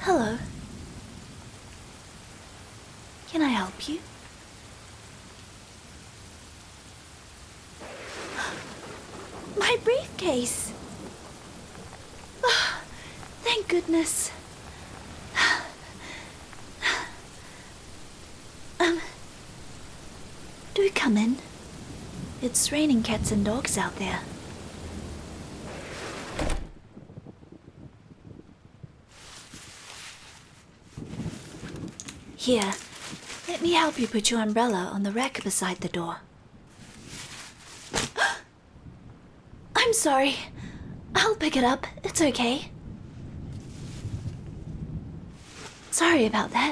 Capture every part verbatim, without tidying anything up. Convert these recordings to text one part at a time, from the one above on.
Hello. Can I help you? My briefcase! Oh, thank goodness. Um, do come in. It's raining cats and dogs out there. Here, let me help you put your umbrella on the rack beside the door. I'm sorry. I'll pick it up. It's okay. Sorry about that.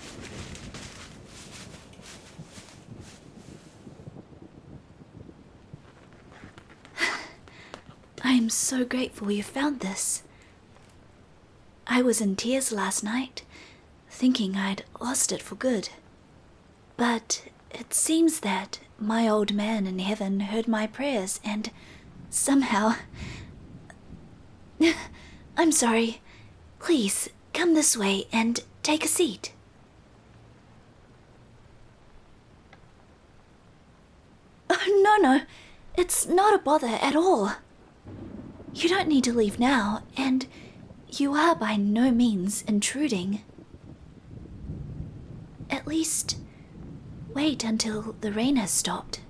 I'm so grateful you found this. I was in tears last night, thinking I'd lost it for good. But it seems that my old man in heaven heard my prayers and somehow... I'm sorry. Please, come this way and take a seat. Oh, no, no. It's not a bother at all. You don't need to leave now, and you are by no means intruding. At least, wait until the rain has stopped.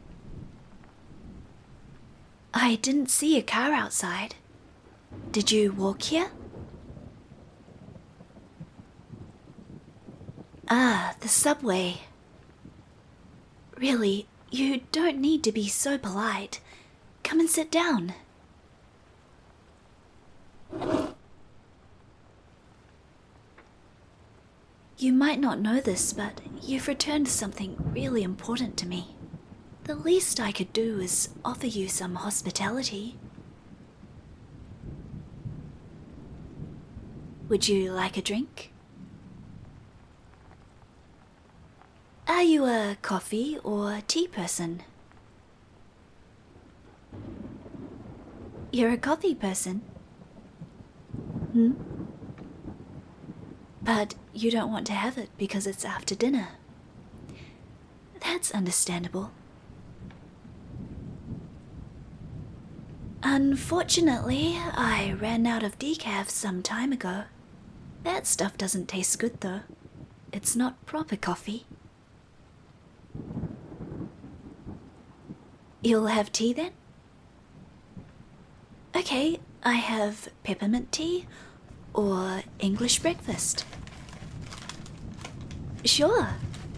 I didn't see a car outside. Did you walk here? Ah, the subway. Really, you don't need to be so polite. Come and sit down. You might not know this, but you've returned something really important to me. The least I could do is offer you some hospitality. Would you like a drink? Are you a coffee or tea person? You're a coffee person? Hmm? But you don't want to have it because it's after dinner. That's understandable. Unfortunately, I ran out of decaf some time ago. That stuff doesn't taste good though. It's not proper coffee. You'll have tea then? Okay, I have peppermint tea or English breakfast. Sure.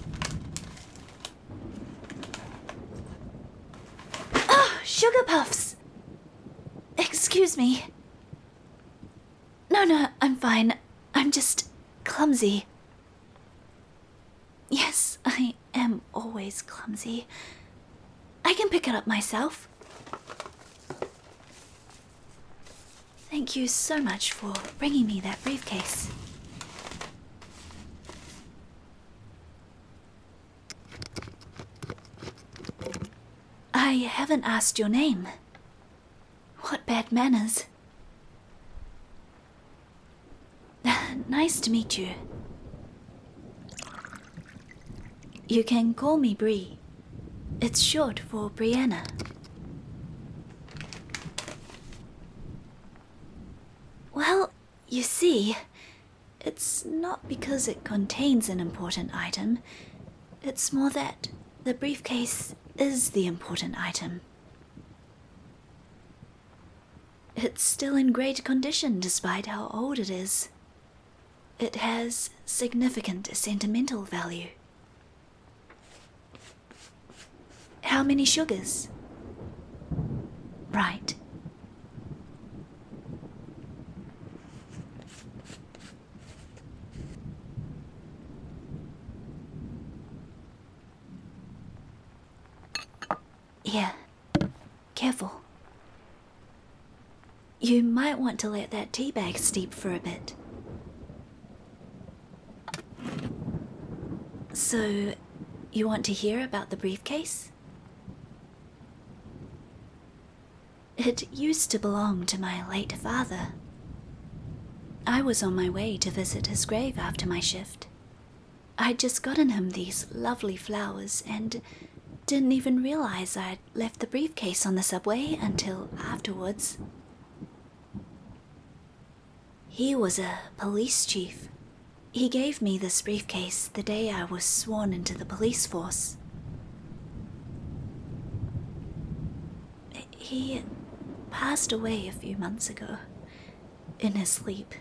Oh, sugar puffs! Excuse me. No, no, I'm fine. I'm just clumsy. Yes, I am always clumsy. I can pick it up myself. Thank you so much for bringing me that briefcase. I haven't asked your name. What bad manners. Nice to meet you. You can call me Bree. It's short for Brianna. Well, you see, it's not because it contains an important item. It's more that the briefcase is the important item. It's still in great condition despite how old it is. It has significant sentimental value. How many sugars? Right. Here. Careful. You might want to let that tea bag steep for a bit. So, you want to hear about the briefcase? It used to belong to my late father. I was on my way to visit his grave after my shift. I'd just gotten him these lovely flowers and didn't even realize I'd left the briefcase on the subway until afterwards. He was a police chief. He gave me this briefcase the day I was sworn into the police force. He passed away a few months ago, in his sleep.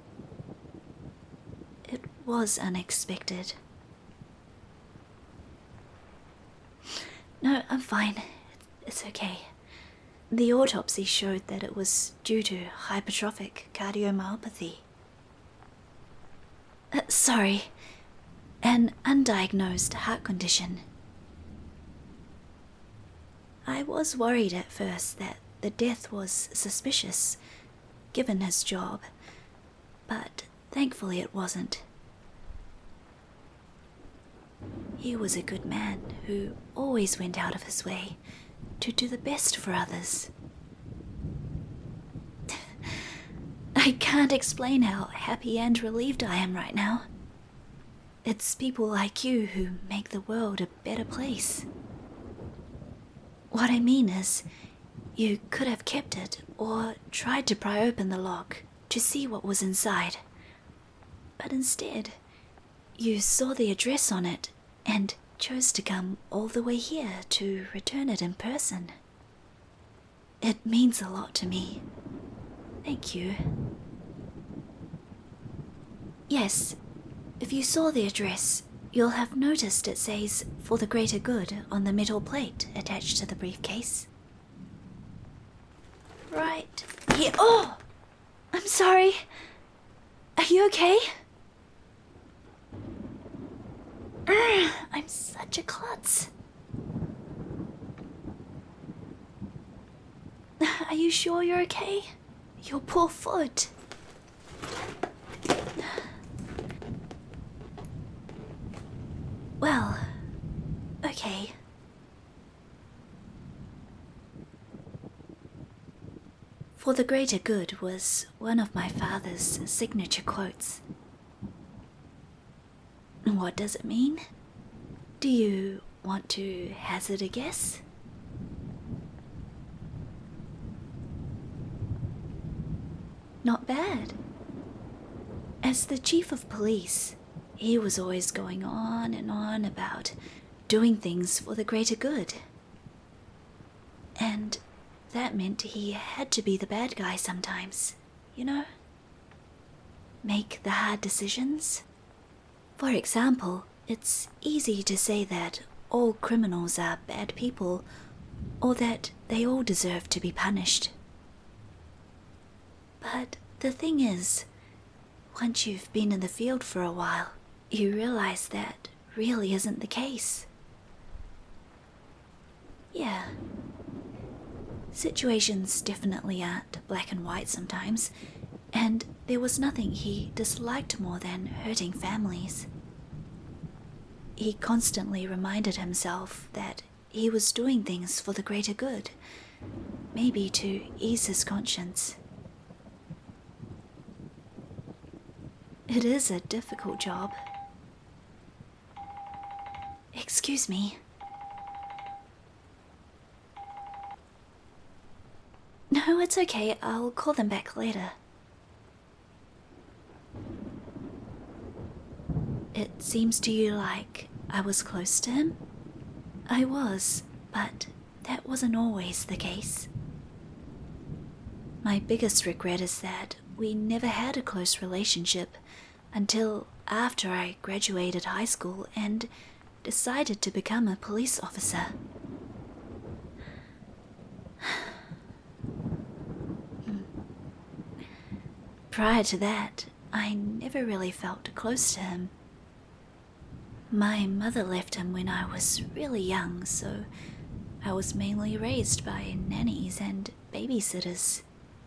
It was unexpected. No, I'm fine. It's okay. The autopsy showed that it was due to hypertrophic cardiomyopathy. Uh, sorry, an undiagnosed heart condition. I was worried at first that the death was suspicious, given his job, but thankfully it wasn't. He was a good man who always went out of his way to do the best for others. I can't explain how happy and relieved I am right now. It's people like you who make the world a better place. What I mean is, you could have kept it or tried to pry open the lock to see what was inside. But instead, you saw the address on it and chose to come all the way here to return it in person. It means a lot to me. Thank you. Yes, if you saw the address, you'll have noticed it says "For the Greater Good" on the metal plate attached to the briefcase. Right here. Oh! I'm sorry. Are you okay? Urgh, I'm such a klutz. Are you sure you're okay? Your poor foot. Well, okay. "For the Greater Good" was one of my father's signature quotes. What does it mean? Do you want to hazard a guess? Not bad. As the chief of police, he was always going on and on about doing things for the greater good. And that meant he had to be the bad guy sometimes, you know? Make the hard decisions. For example, it's easy to say that all criminals are bad people, or that they all deserve to be punished. But the thing is, once you've been in the field for a while, you realize that really isn't the case. Yeah. Situations definitely aren't black and white sometimes, and there was nothing he disliked more than hurting families. He constantly reminded himself that he was doing things for the greater good, maybe to ease his conscience. It is a difficult job. Excuse me. No, it's okay. I'll call them back later. It seems to you like I was close to him? I was, but that wasn't always the case. My biggest regret is that we never had a close relationship until after I graduated high school and decided to become a police officer. Prior to that, I never really felt close to him. My mother left him when I was really young, so I was mainly raised by nannies and babysitters.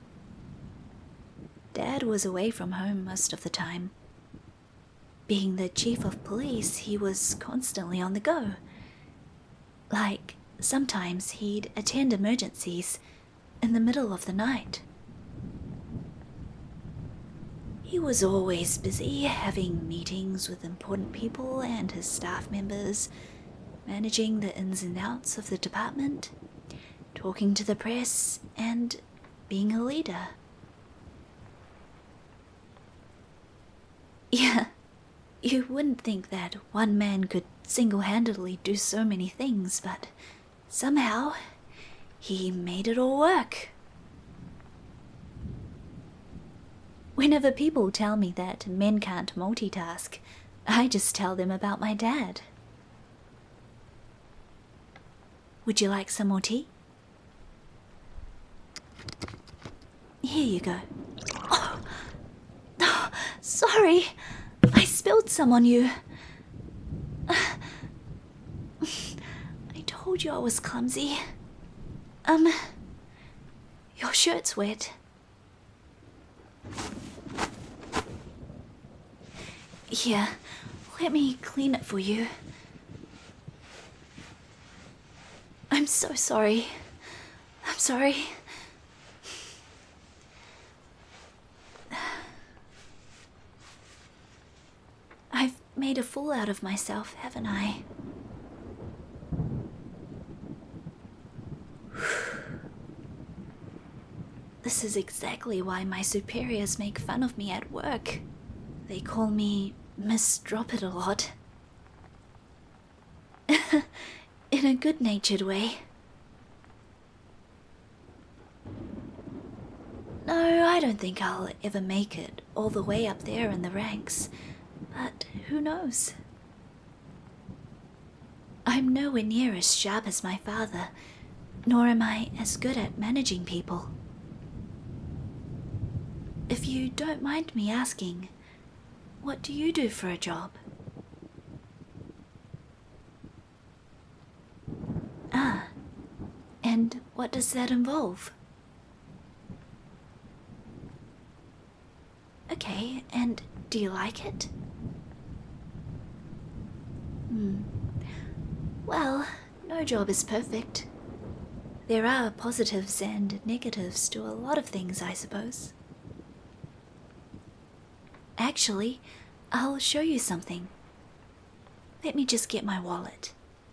Dad was away from home most of the time. Being the chief of police, he was constantly on the go. Like, sometimes he'd attend emergencies in the middle of the night. He was always busy having meetings with important people and his staff members, managing the ins and outs of the department, talking to the press, and being a leader. Yeah, you wouldn't think that one man could single-handedly do so many things, but somehow he made it all work. Whenever people tell me that men can't multitask, I just tell them about my dad. Would you like some more tea? Here you go. Oh, oh, sorry, I spilled some on you. I told you I was clumsy. Um, your shirt's wet. Here, let me clean it for you. I'm so sorry. I'm sorry. I've made a fool out of myself, haven't I? This is exactly why my superiors make fun of me at work. They call me Miss Drop-It-A-Lot. In a good-natured way. No, I don't think I'll ever make it all the way up there in the ranks, but who knows? I'm nowhere near as sharp as my father, nor am I as good at managing people. If you don't mind me asking, what do you do for a job? Ah, and what does that involve? Okay, and do you like it? Hmm. Well, no job is perfect. There are positives and negatives to a lot of things, I suppose. Actually, I'll show you something. Let me just get my wallet.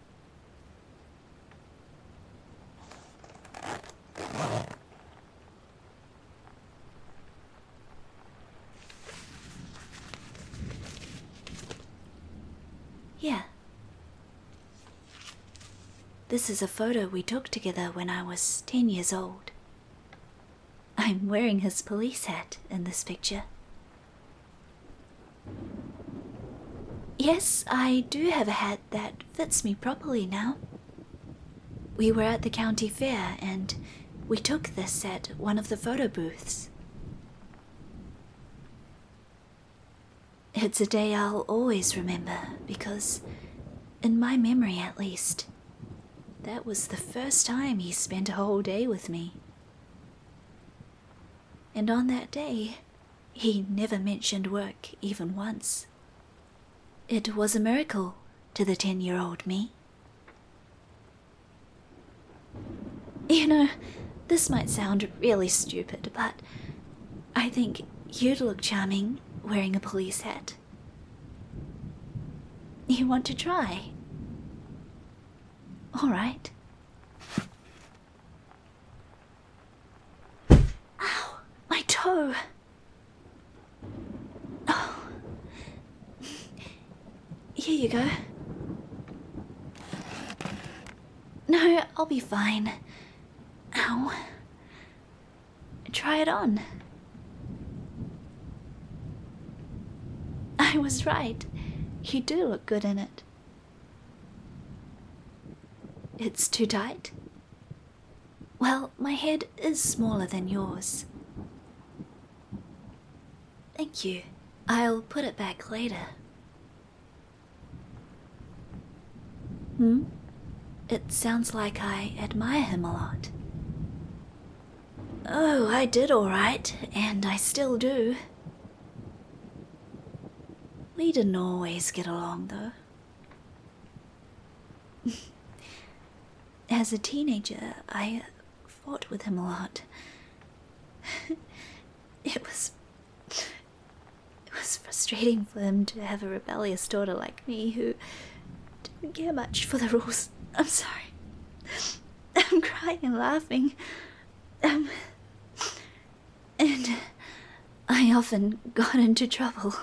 Yeah. This is a photo we took together when I was ten years old. I'm wearing his police hat in this picture. Yes, I do have a hat that fits me properly now. We were at the county fair and we took this at one of the photo booths. It's a day I'll always remember because, in my memory at least, that was the first time he spent a whole day with me. And on that day, he never mentioned work even once. It was a miracle to the ten-year-old me. You know, this might sound really stupid, but I think you'd look charming wearing a police hat. You want to try? All right. Ow, my toe. Oh. Here you go. No, I'll be fine. Ow. Try it on. I was right. You do look good in it. It's too tight? Well, my head is smaller than yours. Thank you. I'll put it back later. Hmm? It sounds like I admire him a lot. Oh, I did all right, and I still do. We didn't always get along, though. As a teenager, I fought with him a lot. It was... frustrating for him to have a rebellious daughter like me who didn't care much for the rules. I'm sorry. I'm crying and laughing. Um, and I often got into trouble.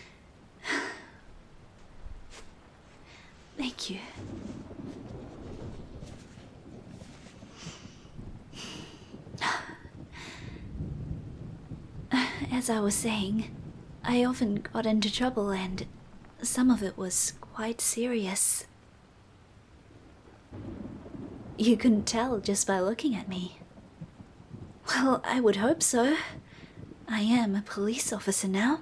Thank you. As I was saying, I often got into trouble and some of it was quite serious. You couldn't tell just by looking at me. Well, I would hope so. I am a police officer now.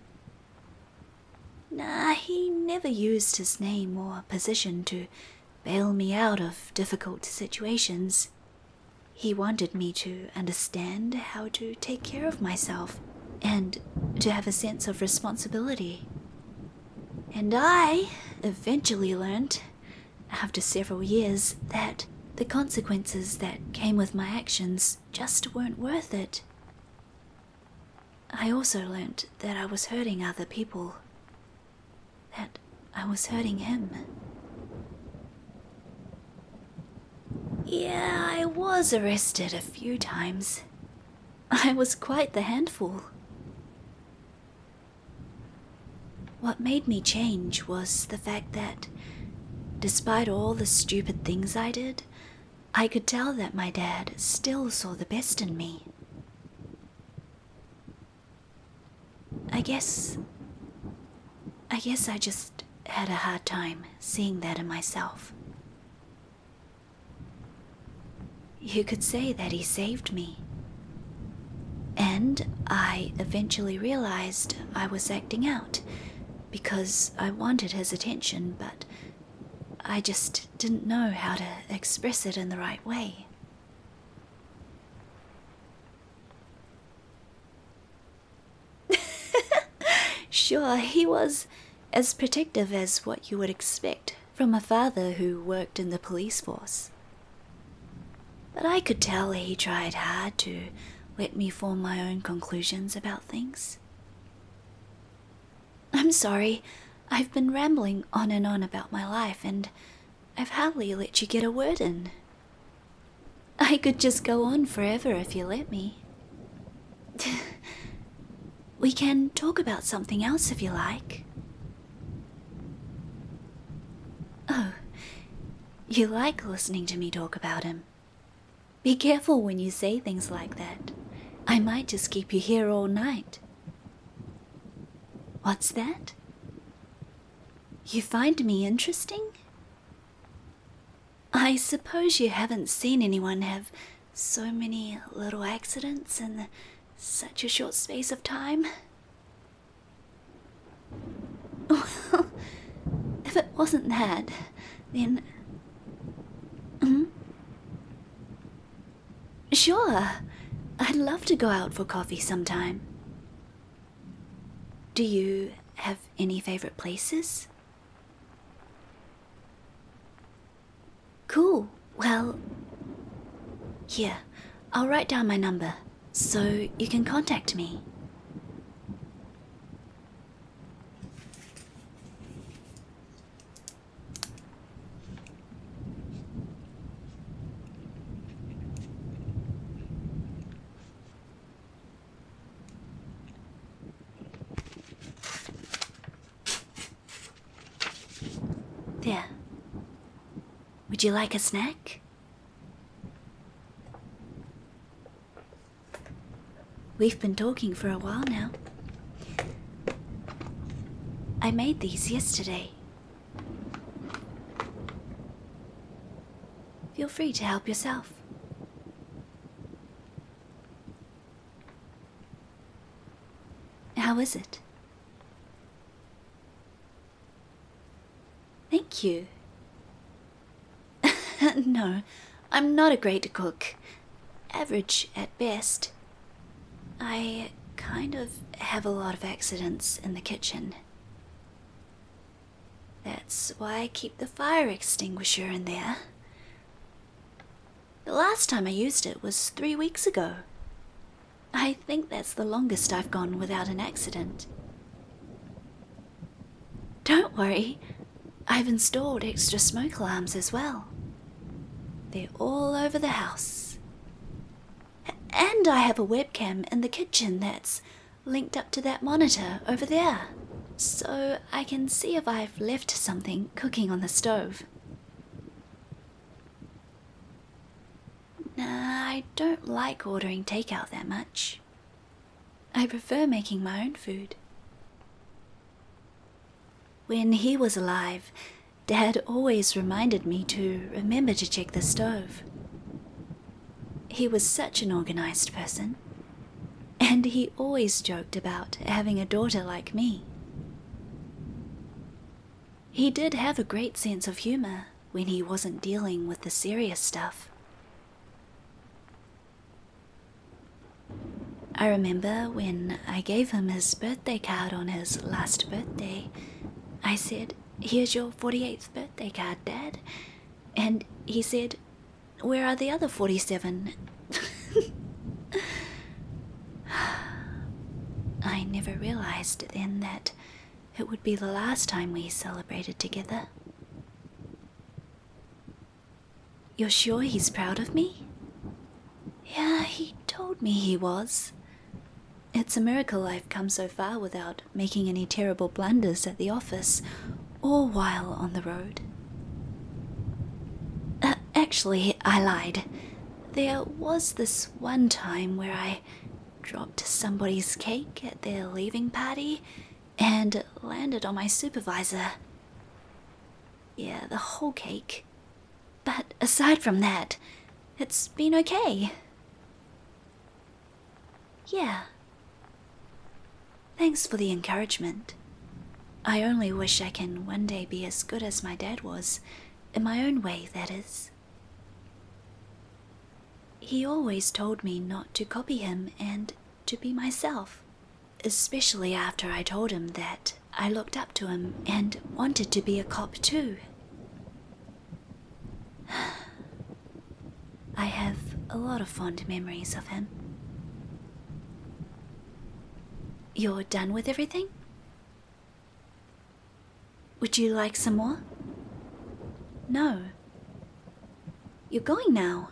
Nah, he never used his name or position to bail me out of difficult situations. He wanted me to understand how to take care of myself and to have a sense of responsibility. And I eventually learned, after several years, that the consequences that came with my actions just weren't worth it. I also learned that I was hurting other people, that I was hurting him. Yeah, I was arrested a few times. I was quite the handful. What made me change was the fact that, despite all the stupid things I did, I could tell that my dad still saw the best in me. I guess... I guess I just had a hard time seeing that in myself. You could say that he saved me. And I eventually realized I was acting out because I wanted his attention, but I just didn't know how to express it in the right way. Sure, he was as protective as what you would expect from a father who worked in the police force. But I could tell he tried hard to let me form my own conclusions about things. I'm sorry, I've been rambling on and on about my life, and I've hardly let you get a word in. I could just go on forever if you let me. We can talk about something else if you like. Oh, you like listening to me talk about him. Be careful when you say things like that. I might just keep you here all night. What's that? You find me interesting? I suppose you haven't seen anyone have so many little accidents in such a short space of time. Well, if it wasn't that, then... Hmm? Sure, I'd love to go out for coffee sometime. Do you have any favorite places? Cool, well, here, I'll write down my number so you can contact me. There. Would you like a snack? We've been talking for a while now. I made these yesterday. Feel free to help yourself. How is it? Thank you. No, I'm not a great cook. Average at best. I kind of have a lot of accidents in the kitchen. That's why I keep the fire extinguisher in there. The last time I used it was three weeks ago. I think that's the longest I've gone without an accident. Don't worry, I've installed extra smoke alarms as well. They're all over the house. And I have a webcam in the kitchen that's linked up to that monitor over there, so I can see if I've left something cooking on the stove. Nah, I don't like ordering takeout that much. I prefer making my own food. When he was alive, Dad always reminded me to remember to check the stove. He was such an organized person, and he always joked about having a daughter like me. He did have a great sense of humor when he wasn't dealing with the serious stuff. I remember when I gave him his birthday card on his last birthday, I said, "Here's your forty-eighth birthday card, Dad." And he said, "Where are the other forty-seven? I never realized then that it would be the last time we celebrated together. You're sure he's proud of me? Yeah, he told me he was. It's a miracle I've come so far without making any terrible blunders at the office or while on the road. Uh, actually, I lied. There was this one time where I dropped somebody's cake at their leaving party and landed on my supervisor. Yeah, the whole cake. But aside from that, it's been okay. Yeah. Thanks for the encouragement. I only wish I can one day be as good as my dad was, in my own way, that is. He always told me not to copy him and to be myself, especially after I told him that I looked up to him and wanted to be a cop too. I have a lot of fond memories of him. You're done with everything? Would you like some more? No. You're going now?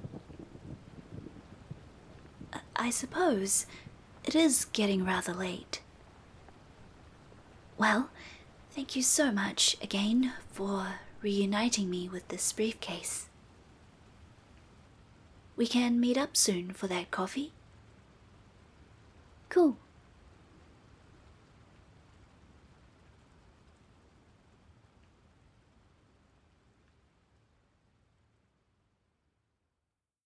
I suppose it is getting rather late. Well, thank you so much again for reuniting me with this briefcase. We can meet up soon for that coffee? Cool.